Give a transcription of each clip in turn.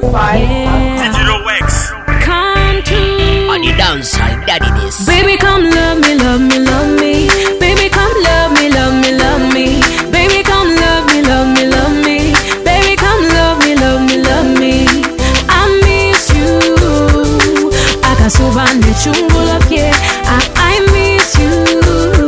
Yeah. Digital Wax. Come to On the dance hall, daddy this. baby, come love me, love me, love me. Baby, come love me, love me, love me. Baby, come love me, love me, love me. Baby, come love me, love me, love me. I miss you. Akasuba nechungula pye. I miss you.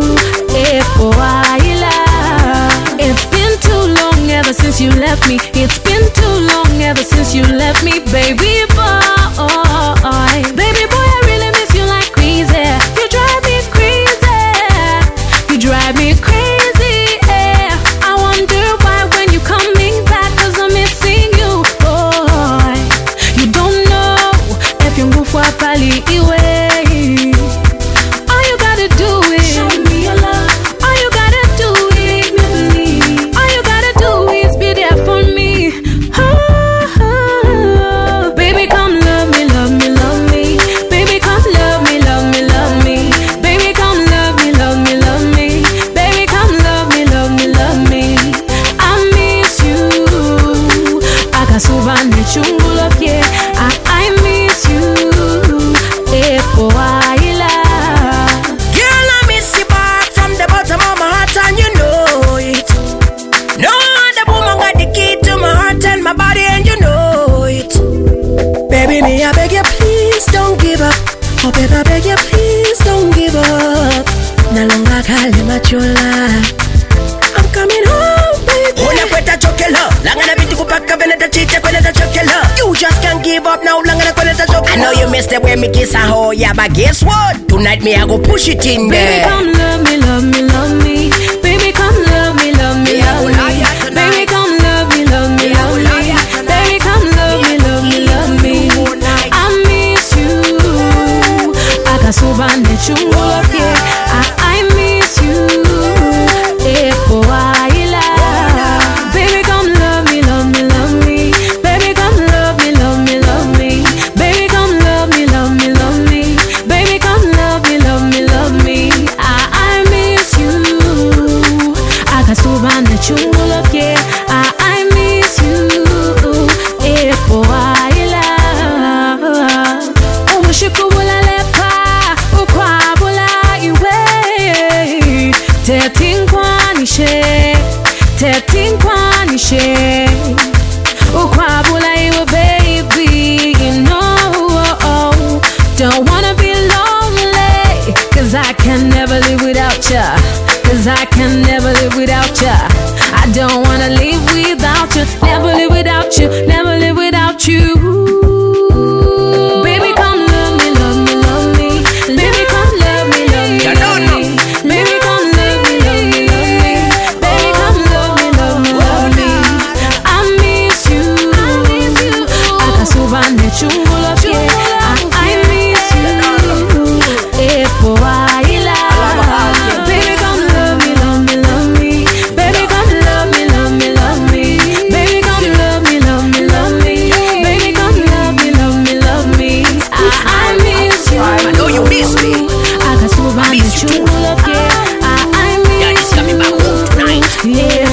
It's been too long ever since you left me. It's been too long ever since you left me, baby boy. Baby boy, I really miss you like crazy. You drive me crazy. You drive me crazy. Yeah. I wonder why when you coming back, 'cause I'm missing you, boy. You don't know if you move for pali iwe. All you gotta do is show me your love. All you gotta do is make me believe. All you gotta do is be there for me. Oh, baby, come love me, love me, love me. Baby, come love me, love me, love me. Baby, come love me, love me, love me. Baby, come love me, love me, love me. I miss you. Akasuba nechungula pye. I miss you. Girl, I miss you back from the bottom of my heart, and you know it. No other woman got the key to my heart and my body, and you know it. Baby, me, I beg you, please don't give up. Oh, baby, I beg you, please don't give up. No longer calling my chola. I'm coming home, baby. Una cuenta choquela. Langana biti kupaka veneta chicha kwenda choquela. You just can't give up now. Langana kwenda choquela. I know you missed the way me kiss a hoe, yeah, but guess what? Tonight me I go push it in there. Baby, come love me, love me, love me. Baby, come love me, love me, love me. Baby, come love me, love me, love me. Baby, come love me, love me, love me. I miss you. Akasuba nechungula pye. I miss you. Baby, come love me, love me, love me. Baby, come love me, love me, love me. Baby, come love me, love me, love me. Baby, come love me, love me, love me. I miss you. Akasuba nechungula pye. I miss you. Umushikubula lepa, ukwabula iwe. Tetinkwani ukwabula iwe, baby. You know, don't wanna be lonely, 'cause I can never live without ya. 'Cause I can never live without ya. I don't wanna live without you. Never live without you. Never live without you. Baby, come love me, love me, love me. Baby, come love me, love me, love me. Baby, come love me, love me, love me. Baby, come love me, love me, love me. I miss you. Akasuba nechungula pye. I miss you. Baby, come love me, love me, love me. Baby, come love me, love me, love me. Baby, come love me, love me, love me. Baby, come love me, love me, love me. I miss you. I know you miss me. Akasuba nechungula pye. I miss you. Daddy's coming back home tonight. Yeah,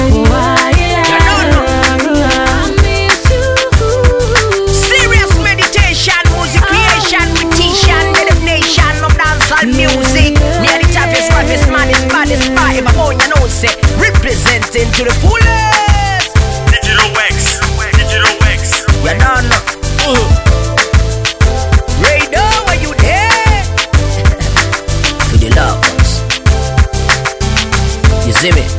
I miss you. Serious meditation, music creation, petition, meditation of dancehall music. Near the toughest, roughest, maddest, baddest, five. I'm on your nose, representing to the fullest. Digital Wax. Digital Wax. You don't know. Radar, where you there? To the lovers. You see me?